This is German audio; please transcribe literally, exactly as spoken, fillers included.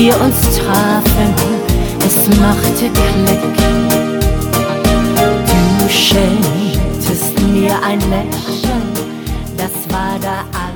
wir uns trafen, es machte Klick. Du schenktest mir ein Lächeln, das war da alles.